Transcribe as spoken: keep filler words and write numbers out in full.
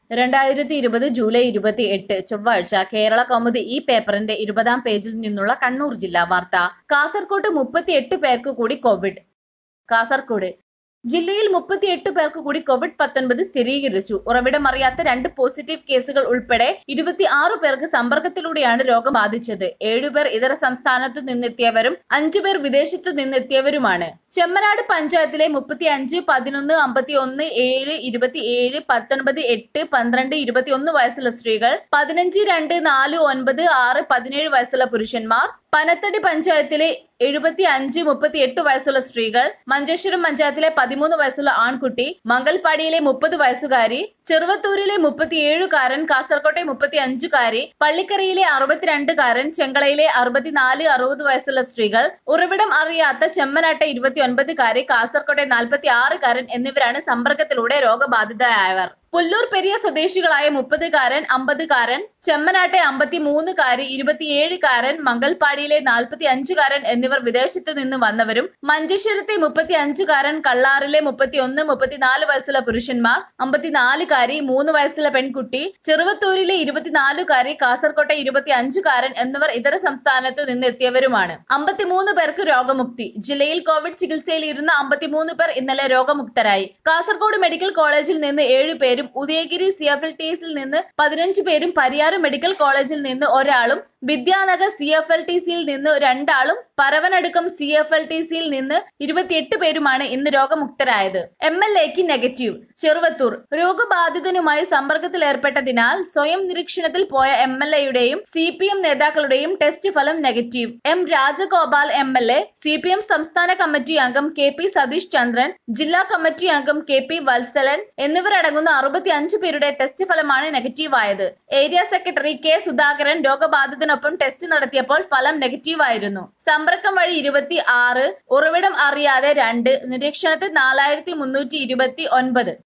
രണ്ടായിരത്തി ഇരുപത് ജൂലൈ ഇരുപത്തി എട്ട് ചൊവ്വാഴ്ച കേരള കൗമുദി ഈ പേപ്പറിന്റെ ഇരുപതാം പേജിൽ നിന്നുള്ള കണ്ണൂർ ജില്ലാ വാർത്ത. കാസർകോട്ട് മുപ്പത്തിയെട്ട് പേർക്ക് കൂടി കോവിഡ്. കാസർകോട് ജില്ലയിൽ മുപ്പത്തിയെട്ട് പേർക്ക് കൂടി കോവിഡ് പത്തൊൻപത് സ്ഥിരീകരിച്ചു. ഉറവിടമറിയാത്ത രണ്ട് പോസിറ്റീവ് കേസുകൾ ഉൾപ്പെടെ ഇരുപത്തിയാറ് പേർക്ക് സമ്പർക്കത്തിലൂടെയാണ് രോഗം ബാധിച്ചത്. ഏഴുപേർ ഇതര സംസ്ഥാനത്തു നിന്നെത്തിയവരും അഞ്ചുപേർ വിദേശത്തു നിന്നെത്തിയവരുമാണ്. ചെമ്മനാട് പഞ്ചായത്തിലെ മുപ്പത്തിയഞ്ച്, പതിനൊന്ന്, അമ്പത്തിയൊന്ന്, ഏഴ്, ഇരുപത്തിയേഴ്, പത്തൊൻപത്, എട്ട്, പന്ത്രണ്ട്, ഇരുപത്തിയൊന്ന് വയസ്സുള്ള സ്ത്രീകൾ, പതിനഞ്ച്, രണ്ട്, നാല്, ഒൻപത്, ആറ്, പതിനേഴ് വയസ്സുള്ള പുരുഷന്മാർ, പനത്തടി പഞ്ചായത്തിലെ എഴുപത്തി അഞ്ച്, മുപ്പത്തിയെട്ട് വയസ്സുള്ള സ്ത്രീകൾ, മഞ്ചേശ്വരം പഞ്ചായത്തിലെ പതിമൂന്ന് വയസ്സുള്ള ആൺകുട്ടി, മംഗൽപാടിയിലെ മുപ്പത് വയസ്സുകാരി, ചെറുവത്തൂരിലെ മുപ്പത്തിയേഴുകാരൻ, കാസർകോട്ടെ മുപ്പത്തിയഞ്ചുകാരി, പള്ളിക്കരയിലെ അറുപത്തിരണ്ടുകാരൻ, ചെങ്കളയിലെ അറുപത്തിനാല്, അറുപത് വയസ്സുള്ള സ്ത്രീകൾ, ഉറവിടം അറിയാത്ത ചെമ്മനാട്ടെ ഇരുപത്തിയൊൻപതുകാരി, കാസർകോട്ടെ നാൽപ്പത്തി ആറുകാരൻ എന്നിവരാണ് സമ്പർക്കത്തിലൂടെ രോഗബാധിതരായവർ. പുല്ലൂർ പെരിയ സ്വദേശികളായ മുപ്പതുകാരൻ, അമ്പതുകാരൻ, ചെമ്മനാട്ടെ അമ്പത്തിമൂന്നുകാരി, ഇരുപത്തിയേഴുകാരൻ, മംഗൽപാടിയിലെ നാൽപ്പത്തി അഞ്ചുകാരൻ എന്നിവർ വിദേശത്തു നിന്ന് വന്നവരും, മഞ്ചേശ്വരത്തെ മുപ്പത്തിയഞ്ചുകാരൻ, കള്ളാറിലെ മുപ്പത്തിയൊന്ന്, മുപ്പത്തിനാല് വയസ്സുള്ള പുരുഷന്മാർ, അമ്പത്തിനാലുകാരി, മൂന്ന് വയസ്സുള്ള പെൺകുട്ടി, ചെറുവത്തൂരിലെ ഇരുപത്തിനാലുകാരി, കാസർകോട്ടെ ഇരുപത്തിയഞ്ചുകാരൻ എന്നിവർ ഇതര സംസ്ഥാനത്തു നിന്നെത്തിയവരുമാണ്. അമ്പത്തിമൂന്ന് പേർക്ക് രോഗമുക്തി. ജില്ലയിൽ കോവിഡ് ചികിത്സയിൽ ഇരുന്ന അമ്പത്തിമൂന്ന് പേർ ഇന്നലെ രോഗമുക്തരായി. കാസർകോട് മെഡിക്കൽ കോളേജിൽ നിന്ന് ഏഴ് പേരും, Udayagiri C F L T സിയിൽ നിന്ന് പതിനഞ്ച് പേരും, പരിയാരം മെഡിക്കൽ കോളേജിൽ നിന്ന് ഒരാളും, Vidyanagar C F L T സിയിൽ നിന്ന് രണ്ടാളും, Paravanadukkam C F L T സിയിൽ നിന്ന് ഇരുപത്തിയെട്ട് പേരുമാണ് ഇന്ന് രോഗമുക്തരായത്. എം എൽ എക്ക് നെഗറ്റീവ്. ചെറുവത്തൂർ രോഗബാധിതനുമായി സമ്പർക്കത്തിലേർപ്പെട്ടതിനാൽ സ്വയം നിരീക്ഷണത്തിൽ പോയ എം എൽ എയുടെയും സി പി എം നേതാക്കളുടെയും ടെസ്റ്റ് ഫലം negative. M Rajagopal M L A, C P M സംസ്ഥാന കമ്മിറ്റി അംഗം കെ പി സതീഷ് ചന്ദ്രൻ, ജില്ലാ കമ്മിറ്റി അംഗം കെ പി വത്സലൻ എന്നിവരടങ്ങുന്ന അറുപത്തി അഞ്ച് പേരുടെ ടെസ്റ്റ് ഫലമാണ് നെഗറ്റീവായത്. ഏരിയ സെക്രട്ടറി കെ സുധാകരൻ രോഗബാധിതനൊപ്പം ടെസ്റ്റ് നടത്തിയപ്പോൾ ഫലം നെഗറ്റീവായിരുന്നു. സമ്പർക്കം വഴി ഇരുപത്തി ആറ്, ഉറവിടം അറിയാതെ രണ്ട്, നിരീക്ഷണത്തിൽ നാലായിരത്തി മുന്നൂറ്റി ഇരുപത്തി ഒൻപത്.